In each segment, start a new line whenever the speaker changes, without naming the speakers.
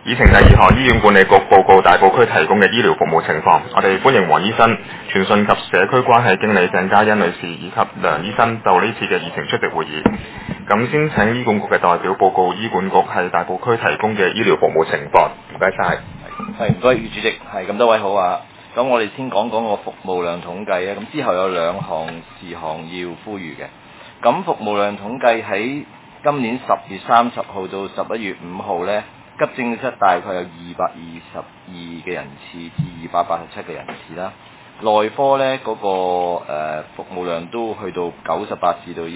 議程第2項，醫院管理局報告大埔區提供嘅醫療服務情況。我哋歡迎黃醫生、傳訊及社區關係經理鄭嘉欣女士以及梁醫生就呢次嘅議程出席會議。咁先請醫管局嘅代表報告醫管局係大埔區提供嘅醫療服務情況。唔該晒。
係，唔該，余主席。係，咁多位好啊。咁我哋先講講個服務量統計啊。咁之後有2項事項要呼籲嘅。咁服務量統計喺今年10月30號到11月5號呢，急症室大概有222嘅人次至287嘅人次啦。內科呢嗰、服務量都去到98至到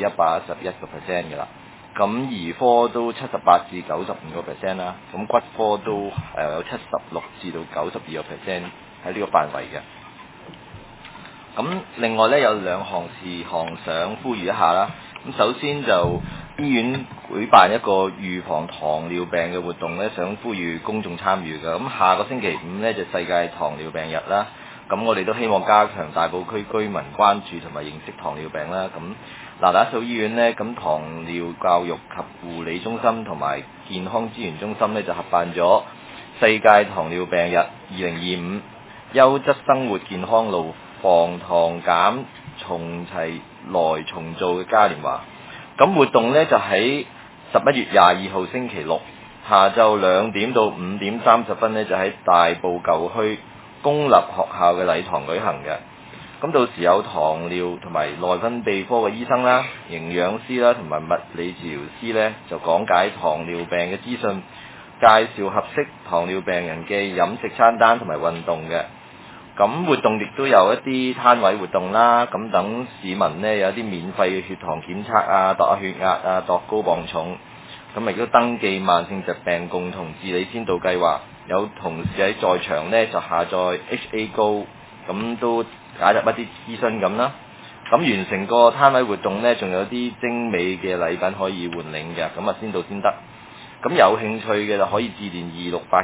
111% 嘅啦。咁兒科都78至95% 啦。咁骨科都有76至到92% 喺呢個範圍嘅。咁另外呢，有2項事項想呼籲一下啦。咁首先就醫院舉辦一個預防糖尿病嘅活動呢，想呼籲公眾參與嘅。咁下個星期5呢，就世界糖尿病日啦。咁我哋都希望加強大埔區居民關注同埋認識糖尿病啦。咁那打素醫院呢，咁糖尿教育及護理中心同埋健康資源中心呢，就合辦咗世界糖尿病日2025優質生活健康路防糖減重齊來重做嘅嘉年華。咁活動呢，就喺11月22號星期六下晝2點到5點30分呢，就喺大埔舊墟公立學校嘅禮堂舉行嘅。咁到時有糖尿同埋內分泌科嘅醫生啦、營養師啦同埋物理治療師呢，就講解糖尿病嘅資訊，介紹合適糖尿病人嘅飲食餐單同埋運動嘅。咁活動亦都有一啲攤位活動啦，咁等市民呢，有一啲免費嘅血糖檢測啊、度下血壓啊、度高磅重，咁亦都登記慢性疾病共同治理先導計劃。有同事喺在場呢，就下載 HA Go， 咁都加入一啲諮詢咁啦。咁完成個攤位活動呢，仲有啲精美嘅禮品可以換領嘅，咁啊先到先得。咁有興趣嘅就可以致電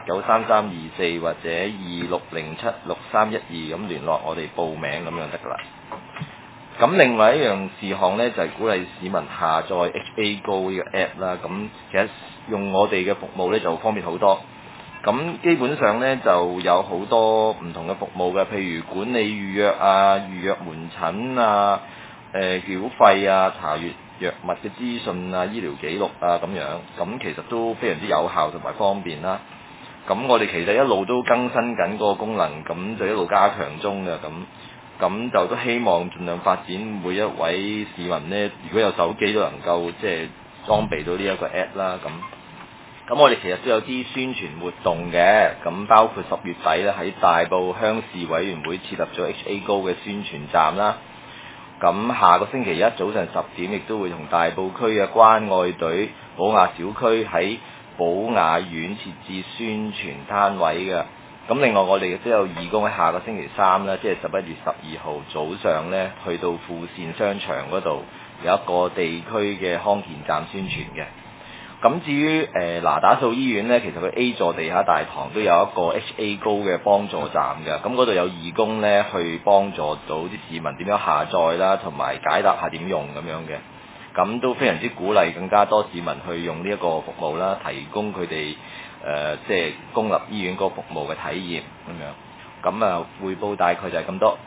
26893324或者26076312咁聯絡我哋報名咁樣得㗎啦。咁另外一樣事項呢，就係鼓勵市民下載 HA Go 呢個 app 啦。咁其實用我哋嘅服務呢，就方便好多。咁基本上呢，就有好多唔同嘅服務嘅，譬如管理預約啊、預約門診啊、繳費啊、查閱藥物嘅資訊啊、醫療記錄啊咁樣，咁其實都非常之有效同埋方便啦。咁我哋其實一路都更新緊嗰個功能，咁就一路加強中嘅。咁就都希望盡量發展每一位市民呢，如果有手機都能夠即係裝備到呢一個 app 啦。咁我哋其實都有啲宣傳活動嘅，咁包括10月底咧喺大埔鄉事委員會設立咗 HA Go 嘅宣傳站啦。咁下個星期一早上10點，亦都會同大埔區嘅關愛隊寶雅小區喺寶雅苑設置宣傳攤位嘅。咁另外我哋亦都有義工喺下個星期3啦，即係11月12號早上呢，去到富善商場嗰度有一個地區嘅康健站宣傳嘅。咁至於那打素醫院呢，其實佢 A 座地下大堂都有一個 HA Go 嘅幫助站嘅，咁嗰度有義工呢去幫助到啲市民點樣下載啦，同埋解答下點用咁樣嘅，咁都非常之鼓勵更加多市民去用呢一個服務啦，提供佢哋即係公立醫院嗰個服務嘅體驗咁樣。咁啊，匯報大概就係咁多。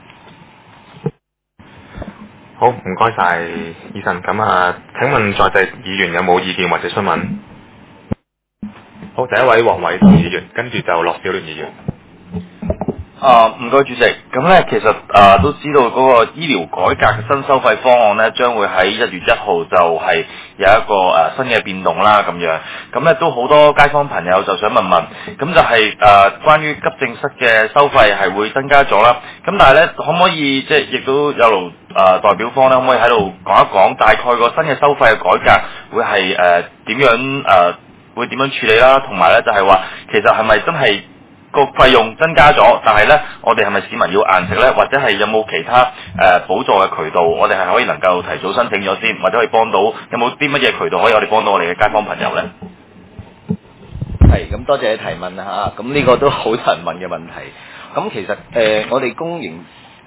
好，唔該晒醫生。咁啊，請問在席議員有冇意見或者詢問？好，第一位黃偉棠議員，跟住就樂小聯議員。
唔該主席，咁咧其實都知道嗰個醫療改革嘅新收費方案咧，將會喺1月1號就係有一個新嘅變動啦咁樣。咁咧都好多街坊朋友就想問，咁就係關於急症室嘅收費係會增加咗啦。咁但係咧可唔可以即係亦都有勞代表方咧，可唔可以喺度講一講大概個新嘅收費嘅改革會係點樣會點樣處理啦？同埋咧就係話其實係咪真係個費用增加咗，但係呢，我哋係咪市民要硬食呢？或者係有冇其他補助嘅渠道，我哋係可以能夠提早申請咗先，或者可以幫到有冇啲乜嘢渠道可以我哋幫到我哋嘅街坊朋友呢？
係，咁多謝你提問嚇，咁呢個都好多人問嘅問題。咁其實我哋公營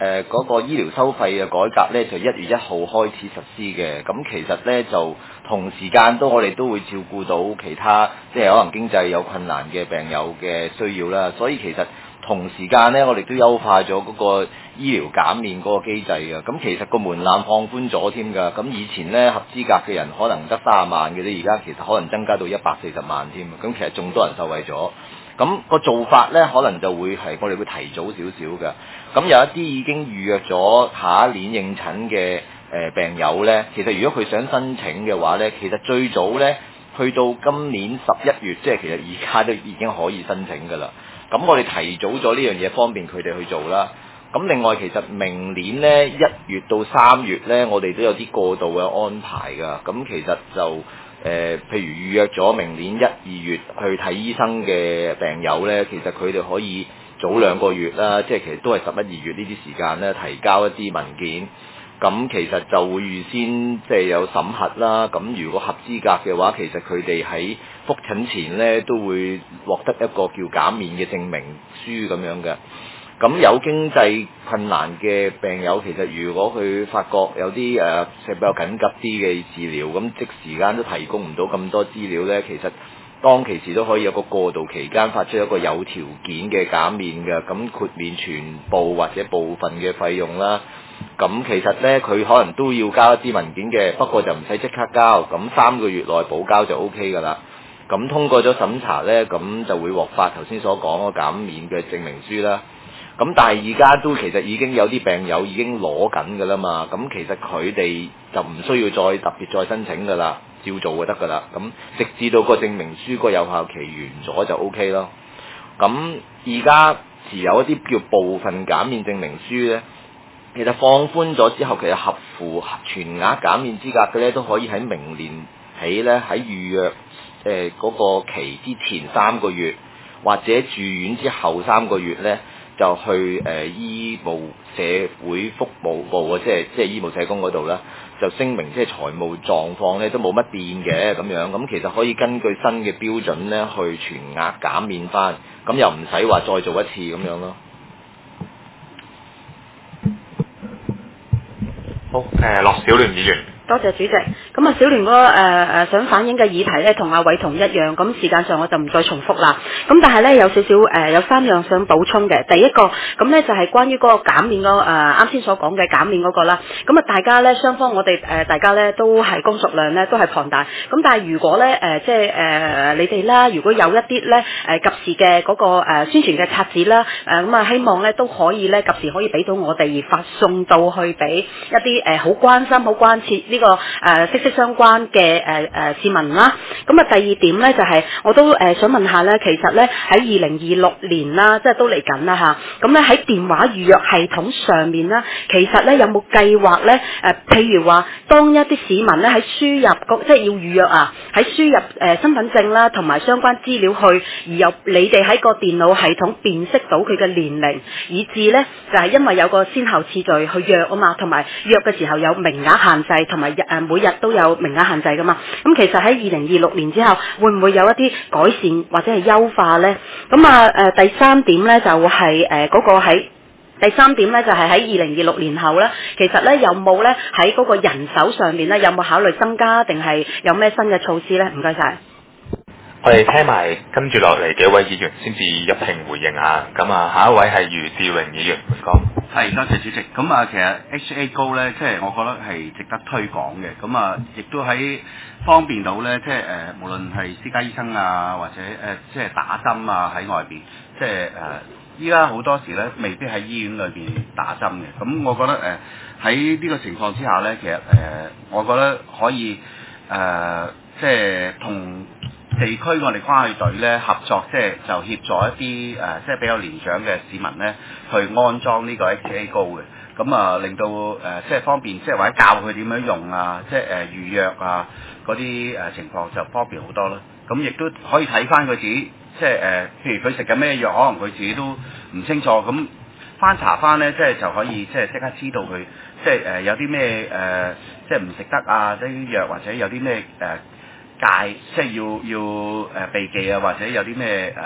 嗰個醫療收費嘅改革呢，就1月1號開始實施嘅。咁其實呢，就同時間我哋都會照顧到其他即係可能經濟有困難嘅病友嘅需要啦。所以其實同時間呢，我哋都優化咗嗰個醫療減免嗰個機制嘅。咁其實個門檻放寬咗添㗎。咁以前呢，合資格嘅人可能得30萬嘅啫，而家其實可能增加到140萬添。咁其實仲多人受惠咗。咁個做法呢，可能就會係我哋會提早少少嘅。咁有一啲已經預約咗下一年應診嘅病友呢，其實如果佢想申請嘅話呢，其實最早呢，去到今年11月，即係其實而家都已經可以申請㗎啦。咁我哋提早咗呢樣嘢，方便佢哋去做啦。咁另外其實明年呢1月到3月呢，我哋都有啲過渡嘅安排㗎。咁其實就譬如預約咗明年1、2月去睇醫生嘅病友呢，其實佢哋可以早2個月啦，即係其實都係11、2月呢啲時間呢，提交一啲文件。咁其實就會預先即係有審核啦。咁如果合資格嘅話，其實佢哋喺覆診前呢都會獲得一個叫減免嘅證明書咁樣嘅。咁有經濟困難嘅病友，其實如果佢發覺有啲即係比較緊急啲嘅治療，咁即時間都提供唔到咁多資料呢，其實當其時都可以有個過渡期間發出一個有條件嘅減免嘅，咁豁免全部或者部分嘅費用啦。咁其實呢，佢可能都要交一啲文件嘅，不過就唔使即刻交，咁3個月內補交就 OK 㗎啦。咁通過咗審查呢，咁就會獲發頭先所講個減免嘅證明書啦。咁但係而家都其實已經有啲病友已經攞緊㗎啦嘛，咁其實佢哋就唔需要再特別再申請㗎啦，照做就得㗎啦。咁直至到個證明書個有效期完咗就 OK 咯。咁而家持有一啲叫部分減免證明書呢，其實放寬咗之後，其實合乎全額減免資格嘅呢，都可以喺明年起呢，喺預約嗰個期之前3個月，或者住院之後3個月呢，就去醫務社會服務部即係醫務社工嗰度啦，就聲明即係財務狀況呢都冇乜變嘅咁樣。咁其實可以根據新嘅標準呢，去全額減免翻，咁又唔使話再做一次咁樣咯。
好，樂小聯議員。
多謝主席。咁啊，小聯想反映嘅議題呢，同阿偉同一樣，咁時間上我就唔再重複啦。咁但係呢，有少少有3樣想補充嘅。第一個咁呢，就係關於嗰個減免啱先所講嘅減免嗰個啦。咁啊，大家呢，雙方我哋大家呢都係工作量呢都係龐大。咁但係如果呢即係你哋啦，如果有一啲呢及時嘅嗰個宣傳嘅冊子啦，咁啊希望呢都可以呢及時可以俾到我哋發送到去俾一啲好關心、好關切呢個息息相關嘅市民啦。咁啊，第二點咧就係我都想問下咧，其實咧喺2026年啦，即係都嚟緊啦嚇。咁咧喺電話預約系統上面啦，其實咧有冇計劃咧譬如話當一啲市民咧喺輸入即係要預約啊，喺輸入身份證啦同埋相關資料去，而由你哋喺個電腦系統辨識到佢嘅年齡，以至咧就係因為有個先後次序去約啊嘛，同埋約嘅時候有名額限制，同埋每日都有名額限制噶嘛。咁其實喺2026年之後，會唔會有一啲改善或者係優化呢？咁第三點呢，就係嗰個喺第三點呢，就係喺2026年後呢，其實呢，有冇呢喺嗰個人手上面呢，有冇考慮增加，定係有咩新嘅措施呢？唔該晒。
我哋聽埋跟住落嚟幾位議員先至一併回應下。咁下一位係余志榮議員講。
係，多謝主席。咁其實 HA Go 咧，即係我覺得係值得推廣嘅。咁亦都喺方便到咧，即係無論係私家醫生啊，或者即係打針啊喺外邊，即係依家好多時咧，未必喺醫院裏邊打針嘅。咁我覺得喺呢個情況之下咧，其實我覺得可以即係同地區我哋關愛隊咧合作，即係就協助一啲即係比較年長嘅市民咧去安裝呢個 HA Go 嘅，咁令到即係方便，即係或者教佢點樣用啊，即係預約啊嗰啲情況就方便好多啦。咁亦都可以睇翻佢自己，即係譬如佢食緊咩藥，可能佢自己都唔清楚，咁翻查翻咧，即係就可以即係即刻知道佢即係有啲咩即係唔食得啊，即係啲藥或者有啲咩戒，即係要避忌啊，或者有啲咩即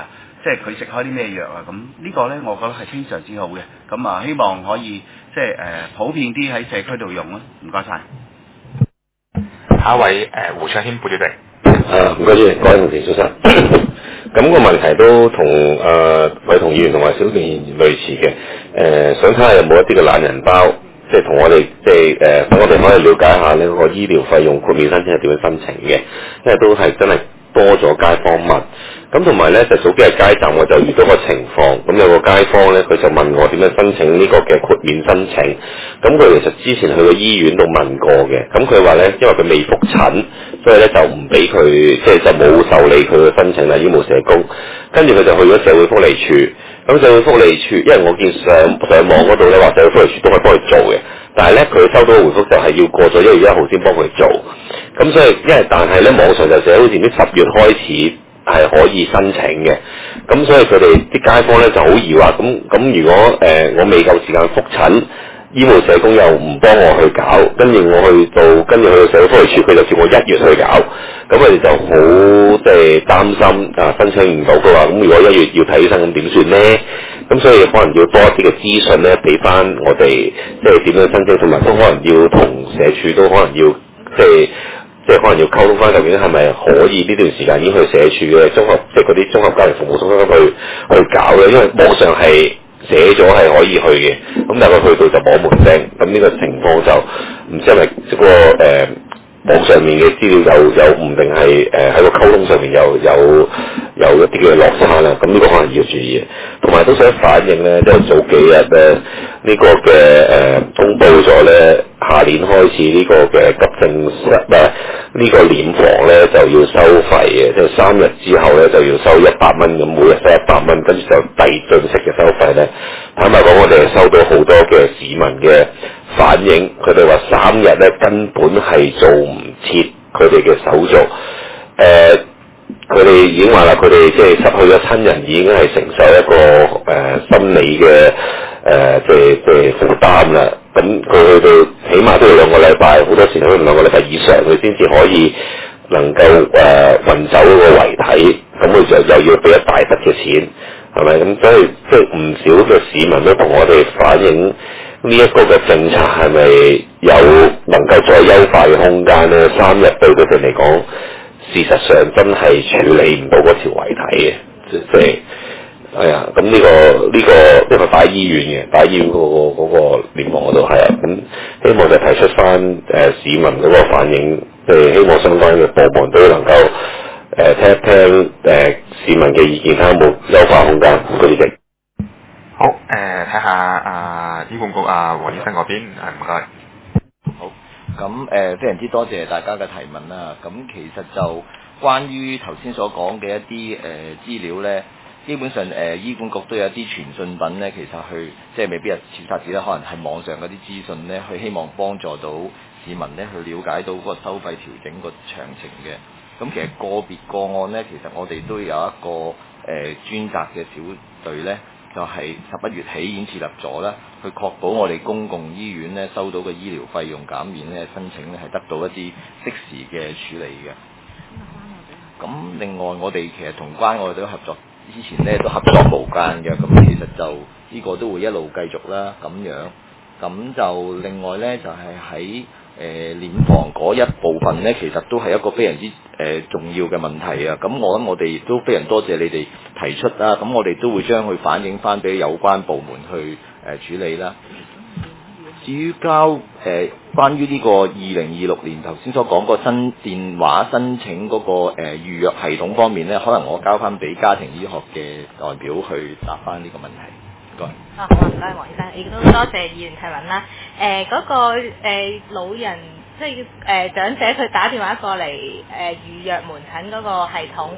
即係佢食開啲咩藥啊？咁呢個咧，我覺得係非常之好嘅。咁啊，希望可以即係普遍啲喺社區度用咯。唔該晒。
下一位胡卓軒副主席。
唔該主席，各位同事早晨。咁個問題都同偉同議員同埋小田議員類似嘅。想睇下有冇一啲嘅懶人包，即係同我哋即係等我哋可以了解下呢個醫療費用豁免申請係點樣申請嘅，因為都係真係多咗街坊問。咁同埋咧，就早幾日街站我就遇到個情況，咁有個街坊咧，佢就問我點樣申請呢個嘅豁免申請。咁佢其實之前去過醫院度問過嘅，咁佢話咧，因為佢未復診，所以咧就唔俾佢，即係就冇受理佢嘅申請啦，醫務社工。跟住佢就去咗社會福利處。咁社會福利處，因為我見上網嗰度咧話社會福利處都可以幫佢做嘅，但係咧佢收到嘅回覆就係要過咗1月1號先幫佢做。咁所以但係咧網上就寫好似啲10月開始係可以申請嘅，咁所以佢哋啲街坊咧就好疑惑，咁如果我未夠時間復診，醫務社工又唔幫我去搞，跟住去到社會福利處，佢就叫我1月去搞，咁佢哋就好即係擔心申請唔到，佢話咁如果1月要睇醫生咁點算呢？咁所以可能要多一啲嘅資訊咧，俾翻我哋即係點樣申請，同埋都可能要同社署都可能要即係可能要溝通翻，究竟係咪可以呢段時間已經去社署嘅即係嗰啲綜合家庭服務中心去搞咧？因為網上係寫咗係可以去嘅，咁但係佢去到就摸門釘，咁呢個情況就唔知係咪嗰個網上面嘅資料有唔定係喺個溝通上面有一啲嘅落差啦，咁呢個可能要注意。同埋都想反映咧，即係早幾日咧呢個嘅公佈咗咧，下年開始呢個嘅急症室呢個殮房咧就要收費嘅，即係3日之後咧就要收100蚊，咁每日收100蚊，跟住就遞進式嘅收費咧。坦白講，我哋收到好多嘅市民嘅反映，佢哋話3日咧根本係做唔切佢哋嘅手續。佢哋已經話啦，佢哋即係失去咗親人，已經係承受一個心理嘅即係負擔啦。咁佢去到起碼都要2個禮拜，好多時都要2個禮拜以上，佢先至可以能夠運走嗰個遺體。咁佢就又要俾一大筆嘅錢，係咪？咁所以即係唔少嘅市民都同我哋反映呢一個嘅政策係咪有能夠再優化嘅空間咧？3日對佢哋嚟講，事實上真係處理唔到嗰條遺體嘅，即係係啊。咁呢個因為擺醫院嘅，擺醫院嗰個殮房嗰度係啊。咁希望就提出翻市民嗰個反應，希望相關嘅部門都能夠聽一聽市民嘅意見，睇下有冇優化空間。唔該主席。
好，睇下醫管局黃醫生嗰邊，唔該。
好，咁非常之多謝大家嘅提問啦。咁其實就關於頭先所講嘅一啲資料咧，基本上醫管局都有一啲傳訊品咧，其實去即係未必係傳達紙啦，可能係網上嗰啲資訊咧，去希望幫助到市民咧去了解到嗰個收費調整個詳情嘅。咁其實個別個案咧，其實我哋都有一個專責嘅小隊咧，就係11月起已經設立咗啦，去確保我哋公共醫院咧收到嘅醫療費用減免咧申請咧係得到一啲適時嘅處理嘅。咁另外我哋其實同關愛隊合作之前咧都合作無間嘅，咁其實就呢個都會一路繼續啦咁樣。咁就另外咧就係喺殮房嗰一部分咧，其實都係一個非常之重要嘅問題啊！咁我諗我哋亦都非常多謝你哋提出啦，咁我哋都會將佢反映翻俾有關部門去處理啦。至於關於呢個2026年頭先所講個新電話申請嗰個預約系統方面咧，可能我交翻俾家庭醫學嘅代表去答翻呢個問題。唔該。
好啊，唔該黃醫生，亦都多謝議員提問啦。嗰個老人即係長者佢打電話過嚟預約門診嗰個系統。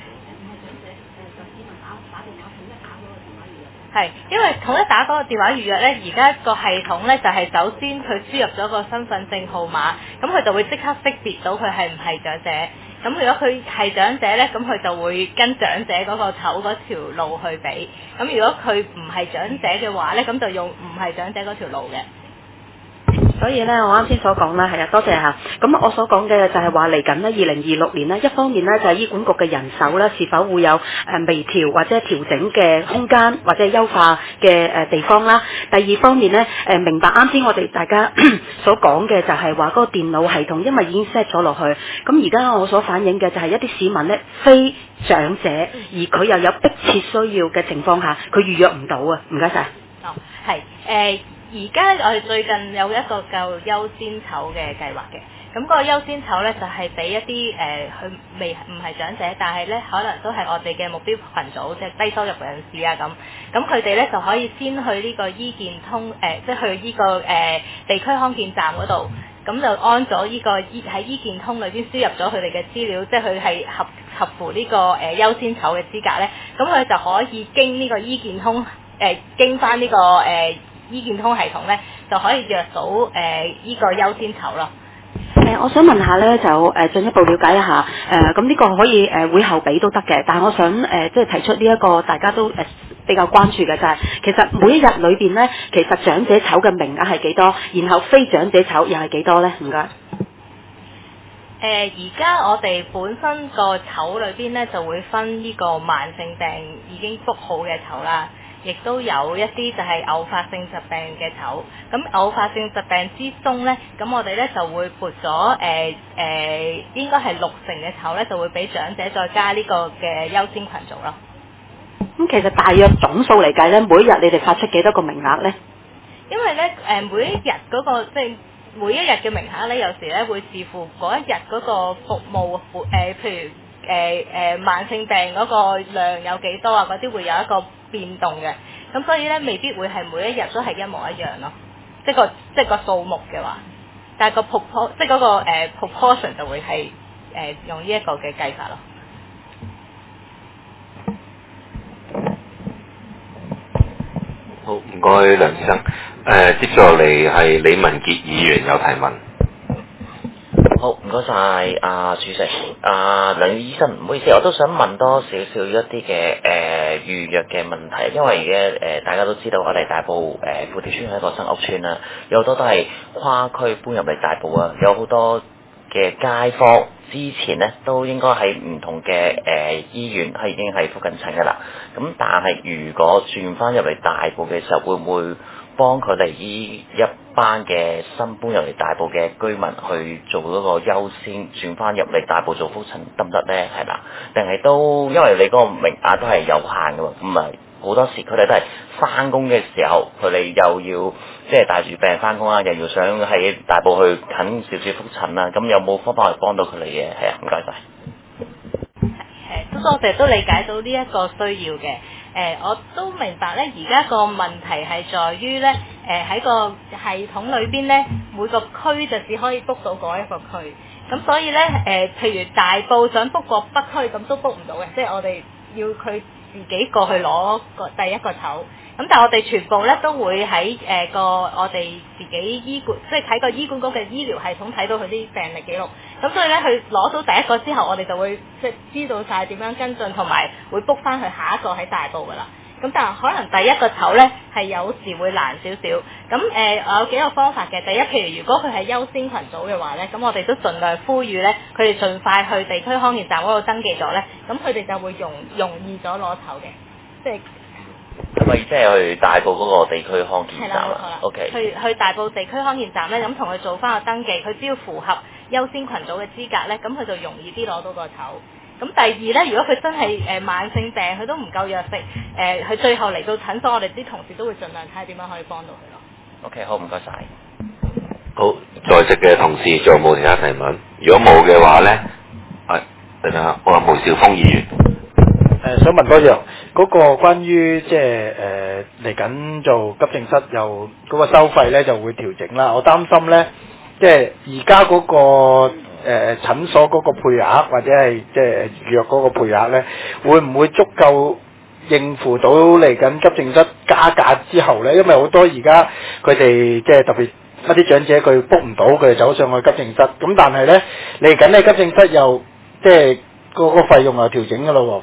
係，因為統一打嗰個電話預約咧，而家個系統咧就係首先佢輸入咗個身份證號碼，咁佢就會即刻識別到佢係唔係長者。咁如果佢係長者咧，咁佢就會跟長者嗰個籌嗰條路去俾。咁如果佢唔係長者嘅話咧，咁就用唔係長者嗰條路嘅。
所以咧，我啱先所講啦，係啊，多謝嚇。咁我所講嘅就係話嚟緊咧，2026年咧，一方面咧就係醫管局嘅人手咧，是否會有微調或者調整嘅空間，或者優化嘅地方啦。第二方面咧，明白啱先我哋大家所講嘅就係話嗰個電腦系統，因為已經 set 咗落去。咁而家我所反映嘅就係一啲市民咧，非長者，而佢又有迫切需要嘅情況下，佢預約唔到啊！唔該晒。
哦，係而家我哋最近有一個叫優先籌嘅計劃嘅，咁嗰個優先籌咧就係俾一啲佢未唔係長者，但係咧可能都係我哋嘅目標群組，即係低收入人士啊咁佢哋咧就可以先去呢個醫健通即係去呢個地區康健站嗰度，咁就安咗呢個喺醫健通裏邊輸入咗佢哋嘅資料，即係佢係合乎呢個優先籌嘅資格咧，咁佢就可以經呢個醫健通經翻呢個醫健通系統咧，就可以約到呢個優先籌咯。
我想問下咧，就進一步了解一下咁呢個可以會後俾都得嘅，但係我想即係提出呢一個大家都比較關注嘅就係、其實每一日裏邊咧，其實長者籌嘅名額係幾多，然後非長者籌又係幾多咧？唔該。
而家我哋本身個籌裏邊咧就會分呢個慢性病已經 book 好嘅籌啦。亦都有一啲就係偶發性疾病嘅籌，咁偶發性疾病之中咧，咁我哋咧就會撥咗應該係60%嘅籌咧，就會俾長者再加呢個嘅優先群組咯。
咁其實大約總數嚟計咧，每一日你哋發出幾多個名額咧？
因為咧每一日嗰個即係每一日嘅名額咧，有時咧會視乎嗰一日嗰個服務譬如慢性病嗰個量有幾多啊，嗰啲會有一個變動嘅，咁所以咧未必會係每一日都係一模一樣咯，即係個數目嘅話，但係即係嗰個proportion 就會係用呢一個嘅計法咯。
好，唔該梁醫生。接住落嚟係李文傑議員有提問。
好，唔該晒主席。梁醫生，唔好意思，我都想問多少少一啲嘅預約嘅問題，因為而家大家都知道我哋大埔富田村係一個新屋村啦，有好多都係跨區搬入嚟大埔啊，有好多嘅街坊之前咧都應該喺唔同嘅醫院係已經係覆緊診㗎啦。咁但係如果轉翻入嚟大埔嘅時候，會唔會幫佢哋依一班嘅新搬入嚟大埔嘅居民去做嗰個優先轉翻入嚟大埔做覆診得唔得呢？係啦，定係都因為你嗰個名額都係有限㗎喎，咁咪好多時佢哋都係翻工嘅時候，佢哋又要即係帶住病人翻工啦，又要想喺大埔去近少少覆診啦，咁有冇方法去幫到佢哋嘅？係啊，唔該晒。
我哋都理解到呢一個需要嘅。我都明白咧，而家個問題係在於咧，喺個系統裏邊咧，每個區就只可以 book 到嗰一個區，咁所以咧，譬如大埔想 book 個北區，咁都 book 唔到嘅，即係我哋要佢自己過去攞第一個籌。咁但係我哋全部咧都會喺我哋自己醫管，即係睇個醫管局嘅醫療系統睇到佢啲病歷記錄。咁所以咧，佢攞到第一個之後，我哋就會即係知道晒點樣跟進，同埋會 book 翻去下一個喺大埔㗎啦。咁但係可能第一個籌咧係有時會難少少。咁我有幾個方法嘅。第一，譬如如果佢係優先群組嘅話咧，咁我哋都盡量呼籲咧，佢哋盡快去地區康健站嗰度登記咗咧，咁佢哋就會容易咗攞籌嘅，即係。
係咪即係去大埔嗰個地區康健站啊？
係啦，冇錯啦。
OK。
去大埔地區康健站咧，咁同佢做翻個登記，佢只要符合優先群組嘅資格咧，咁佢就容易啲攞到個籌。咁第二咧，如果佢真係慢性病，佢都唔夠藥食，佢最後嚟到診所，我哋啲同事都會盡量睇下點樣可以幫到佢咯。
OK，好，唔該晒。
好，在席嘅同事仲有冇其他提問？如果冇嘅話咧，等下我係毛兆峰議員。
想問多樣，嗰個關於即係嚟緊做急症室又嗰個收費咧就會調整啦。我擔心咧，即係而家嗰個診所嗰個配額或者係即係預約嗰個配額咧，會唔會足夠應付到嚟緊急症室加價之後咧？因為好多而家佢哋即係特別一啲長者佢 book 唔到，佢哋走上去急症室。咁但係咧嚟緊咧急症室又即係嗰個費用又調整㗎咯喎。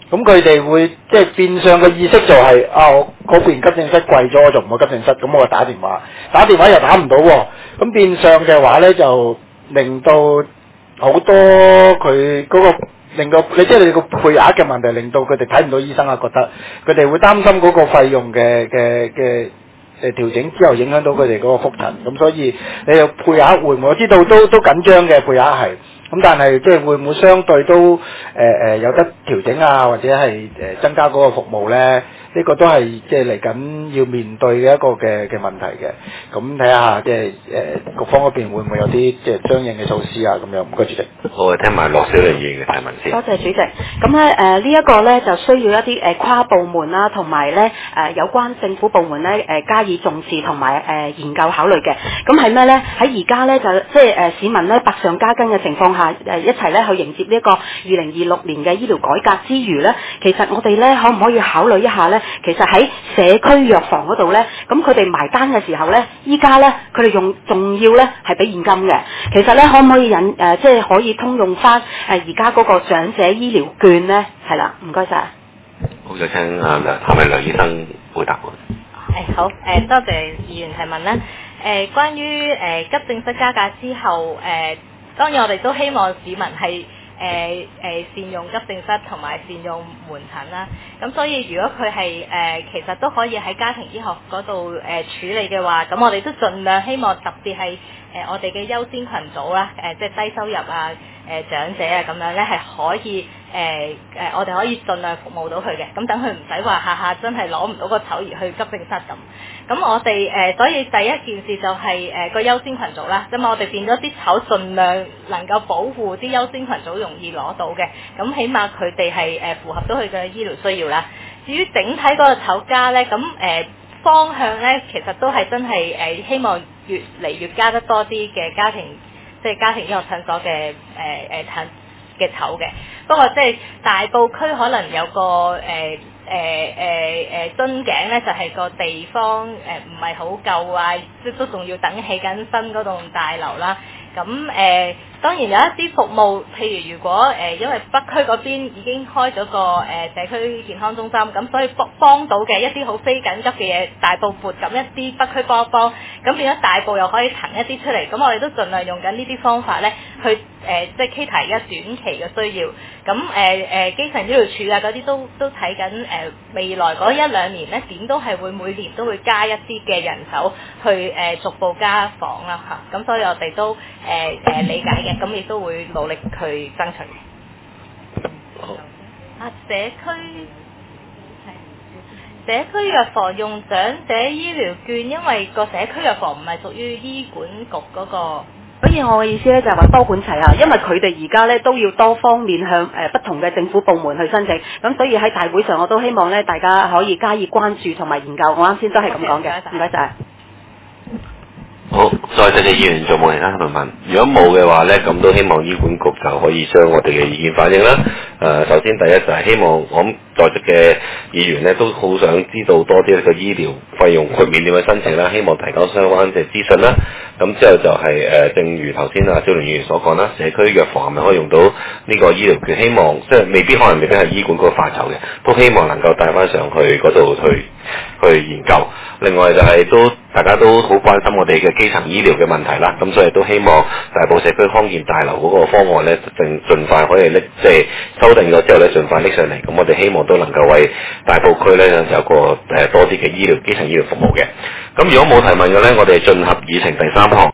咁佢哋會即係變相嘅意識就係、我嗰邊急症室貴咗，我就唔去急症室，咁我打電話又打唔到喎，咁變相嘅話咧就令到好多佢嗰個令到你即係你個配額嘅問題，令到佢哋睇唔到醫生啊，覺得佢哋會擔心嗰個費用嘅調整之後影響到佢哋嗰個覆診，咁所以你有配額會唔會？我知道都緊張嘅配額係。咁但係即係會唔會相對都有得調整啊，或者係增加嗰個服務咧？呢個都係即係嚟緊要面對嘅一個嘅問題嘅。咁睇下即係局方嗰邊會唔會有啲即係相應嘅措施啊？咁樣唔該主席。
好，聽埋羅小玲議員嘅提問先。
多謝主席。咁咧呢一個咧就需要一啲跨部門啦，同埋咧有關政府部門咧加以重視同埋研究考慮嘅。咁係咩咧？喺而家咧就即係市民咧百上加斤嘅情況下，一齊咧去迎接呢一個2026年嘅醫療改革之餘咧，其實我哋咧可唔可以考慮一下咧？其實喺社區藥房嗰度咧，咁佢哋埋單嘅時候咧，依家咧佢哋仲要咧係俾現金嘅。其實咧可唔可以即係可以通用翻而家嗰個長者醫療券咧？係啦，唔該晒。
好，就請係咪梁醫生回答我？
好，多謝議員提問啦。關於急症室加價之後，當然我哋都希望市民係善用急症室同埋善用門診啦。咁所以如果佢係其實都可以喺家庭醫學嗰度處理嘅話，咁我哋都盡量希望特別係我哋嘅優先群組啦，即係低收入啊、長者啊咁樣咧，係可以我哋可以盡量服務到佢嘅。咁等佢唔使話下下真係攞唔到個籌而去急症室咁。咁我哋所以第一件事就係個優先群組啦，咁我哋變咗啲籌盡量能夠保護啲優先群組容易攞到嘅，咁起碼佢哋係符合到佢嘅醫療需要啦。至於整體嗰個籌加咧，咁方向咧其實都係真係希望越嚟越加得多啲嘅家庭醫學診所嘅嘅籌嘅。不過即係大埔區可能有個樽頸咧，就係個地方唔係好夠啊，即都仲要等起緊新嗰棟大樓啦。咁當然有一啲服務，譬如如果因為北區嗰邊已經開咗個社區健康中心，咁所以幫到嘅一啲好非緊急嘅嘢，大埔撥咁一啲，北區幫一幫，咁變咗大埔又可以騰一啲出嚟，咁我哋都盡量用緊呢啲方法咧，去即係 cater 而家短期嘅需要。咁基層醫療處啊嗰啲都睇緊未來嗰1-2年咧，點都係會每年都會加一啲嘅人手去逐步加房啦嚇。咁所以我哋都理解嘅，咁亦都會努力去爭取嘅。社區藥房用長者醫療券，因為個社區藥房唔係屬於醫管局嗰個。
所以我嘅意思咧就係話多管齊下，因為佢哋而家咧都要多方面向不同嘅政府部門去申請，咁所以喺大會上我都希望咧大家可以加以關注同埋研究。我啱先都係咁講嘅，唔該晒。
好，再謝謝議員，仲冇其他問問？如果冇嘅話呢，咁都希望醫管局就可以將我哋嘅意見反映啦。首先第一就係希望我諗在席嘅議員呢都好想知道多啲一個醫療費用豁免點樣申請啦，希望提供相關嘅資訊啦。咁之後就係正如頭先小聯議員所講啦，社區藥房係咪可以用到呢個醫療券？希望即係未必係醫管局範疇嘅，都希望能夠帶翻上去嗰度去研究。另外就係大家都好關心我哋嘅基層醫療嘅問題啦，咁所以都希望大埔社區康健大樓嗰個方案咧，盡快可以即係修訂咗之後咧，盡快拎上嚟。咁我哋希望都能夠為大埔區咧有個多啲嘅基層醫療服務嘅。咁如果冇提問嘅咧，我哋進入議程第3項。